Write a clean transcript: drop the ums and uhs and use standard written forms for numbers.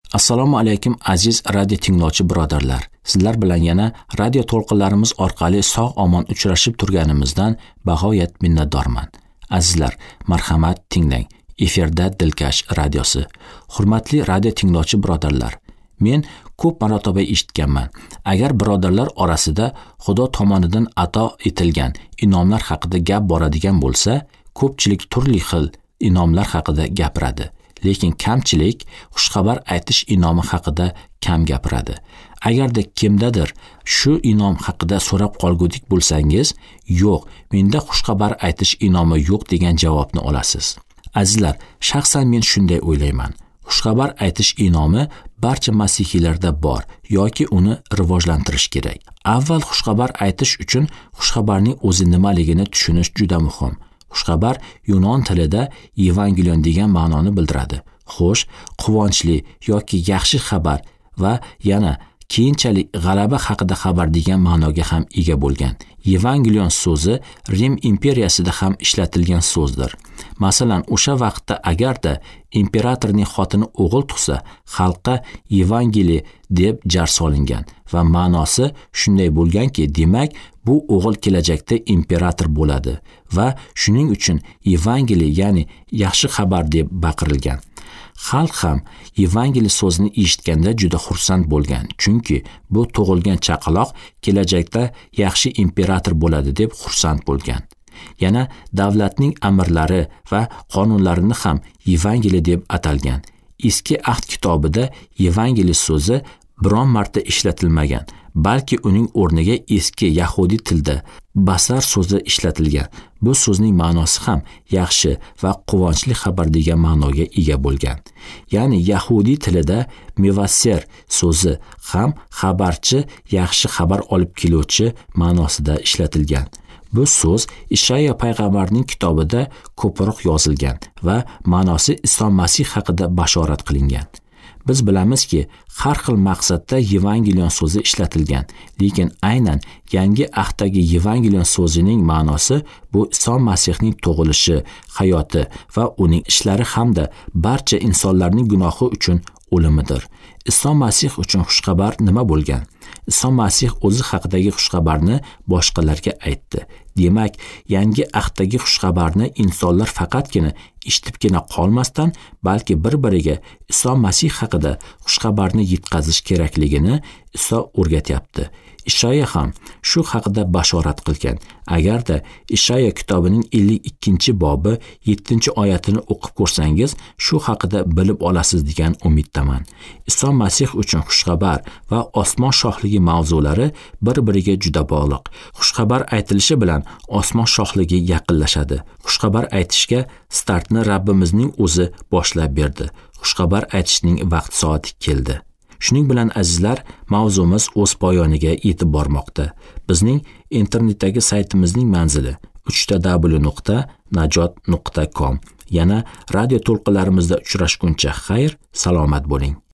Assalomu alaykum aziz radio tinglovchi birodarlar. Sizlar bilan yana radio to'lqinlarimiz orqali sog'-omon uchrashib turganimizdan bag'oyat minnatdorman. Azizlar, marhamat tinglang. Efirda Dilkash radiosi. Hurmatli radio tinglovchi birodarlar, men ko'p marotaba eshitganman. Agar birodarlar orasida Xudo tomonidan ato etilgan inomlar haqida gap boradigan bo'lsa, ko'pchilik turli xil inomlar haqida gapiradi. Lekin kamchilik xushxabar aytish inomi haqida kam gapiradi. Agarda kimdadir shu inom haqida so'rab qolgudik bo'lsangiz, yo'q, menda xushxabar aytish inomi yo'q degan javobni olasiz. Azizlar, shaxsan men shunday o'ylayman. Xushxabar aytish inomi barcha masihiylarda bor yoki uni rivojlantirish kerak. Avval xushxabar aytish uchun xushxabarning o'zi nimaligini tushunish juda muhim. Xushxabar yunon tilida evangelion degan ma'noni bildiradi. Xo'sh, quvonchli yoki yaxshi xabar va yana keyinchalik g'alaba haqida xabar degan ma'noga ham ega bo'lgan. Evangelion so'zi Rim imperiyasida ham ishlatilgan so'zdir. Masalan, o'sha vaqtda agarda imperatorning xotini o'g'il tug'sa, xalqqa evangeli deb jar solingan va ma'nosi shunday bo'lganki, demak, bu o'g'il kelajakda imperator bo'ladi va shuning uchun evangeli, ya'ni yaxshi xabar deb baqirilgan. Xalq ham evangeli so'zini eshitganda juda xursand bo'lgan, chunki bu tug'ilgan chaqaloq kelajakda yaxshi imperator bo'ladi deb xursand bo'lgan. Yana davlatning amirlari va qonunlarini ham evangeli deb atalgan. Eski ahd kitobida evangeli so'zi biron marta ishlatilmagan, balki uning o'rniga eski Yahudi tilda basar so'zi ishlatilgan. Bu so'zning ma'nosi ham yaxshi va quvonchli xabar degan ma'noga ega bo'lgan. Ya'ni Yahudi tilida mevasser so'zi ham xabarchi, yaxshi xabar olib keluvchi ma'nosida ishlatilgan. Bu so'z Ishaya payg'ambarning kitobida ko'proq yozilgan va ma'nosi Iso Masih haqida bashorat qilingan. Biz bilamizki, har xil maqsadda evangelion so'zi ishlatilgan, lekin aynan yangi ahddagi evangelion so'zining ma'nosi bu Iso Masihning tug'ilishi, hayoti va uning ishlari hamda barcha insonlarning gunohi uchun o'limidir. Iso Masih uchun xushxabar nima bo'lgan? Iso Masih o'zi haqidagi xushxabarni boshqalarga aytdi. Demak, yangi ahddagi xushxabarni insonlar faqatgina eshitibgina qolmasdan, balki bir-biriga Iso Masih haqida xushxabarni yetkazish kerakligini Iso o'rgatyapti. Ishaya ham shu haqida bashorat qilgan. Agarda Ishaya kitobining 52-bobi 7-oyatini o'qib ko'rsangiz, shu haqida bilib olasiz degan umiddaman. Iso Masih uchun xushxabar va osmon shohligi mavzulari bir-biriga juda bog'liq. Xushxabar aytilishi bilan osmon shohligi yaqinlashadi. Xushxabar aytishga startni Rabbimizning o'zi boshlab berdi. Xushxabar aytishning vaqt soati keldi. Shuning bilan azizlar, mavzumiz o'z poyoniga yetib bormoqda. Bizning internetdagi saytimizning manzili www.najot.com. Yana radio to'lqinlarimizda uchrashguncha xayr, salomat bo'ling.